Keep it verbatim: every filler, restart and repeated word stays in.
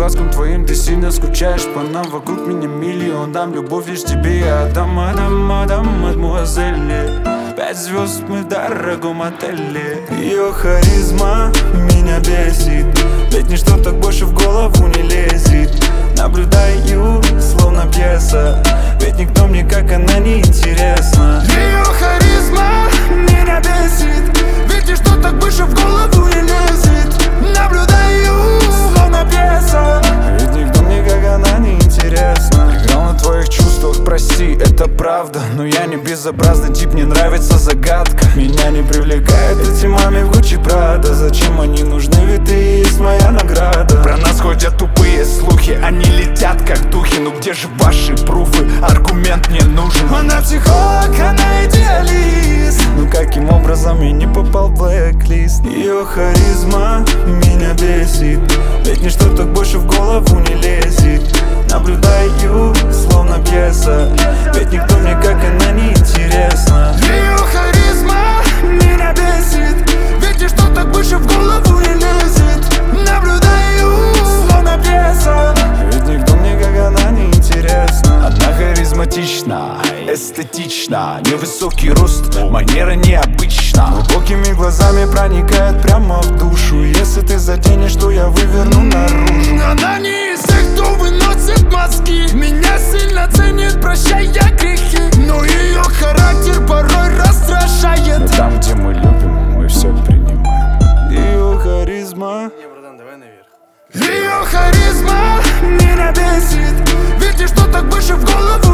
глазкам твоим ты сильно скучаешь по нам. Вокруг меня миллион, дам любовь лишь тебе. Я отдам, отдам, отдам, мадемуазели. Пять звезд мы в дорогом отеле. Ее харизма меня бесит, ведь ничто так больше в голову не лезет. Наблюдаю, словно пьеса, ведь никто мне как она не интересна. Ее харизма меня бесит, ведь ничто так больше в голову не лезет. Наблюдаю, словно пьеса, ведь никто мне как она не интересна. Играл на твоих чувствах, прости, это правда, но я не безобразный тип, мне нравится загадка. Меня не привлекает эти маме в Гуччи Прада. Зачем они нужны, ведь ты есть моя награда. Про нас ходят тупые слухи, они летят как духи. Ну где же ваши пруфы, аргумент мне нужен. Она психолог, она идеалист. Ну каким образом я не попал в блэк-лист? Ее харизма меня бесит, ведь ничто так больше в голову не лезет. Наблюдаю, словно пьеса, ведь никто мне как она не интересна. Ее харизма меня бесит, ведь ничто так больше в голову не лезет. Наблюдаю, словно пьеса, ведь никто мне как она не интересна. Она харизматична, эстетична, невысокий рост, манера необычна. Глубокими глазами проникает прямо в душу. Если ты заденешь, то я выверну наружу. Она не из тех, кто выносит мозги. Меня сильно ценит, прощая грехи, но ее характер порой раздражает. Но там, где мы любим, мы все принимаем. Ее харизма. Не, братан, давай наверх. Ее харизма меня бесит, ведь ничто так больше в голову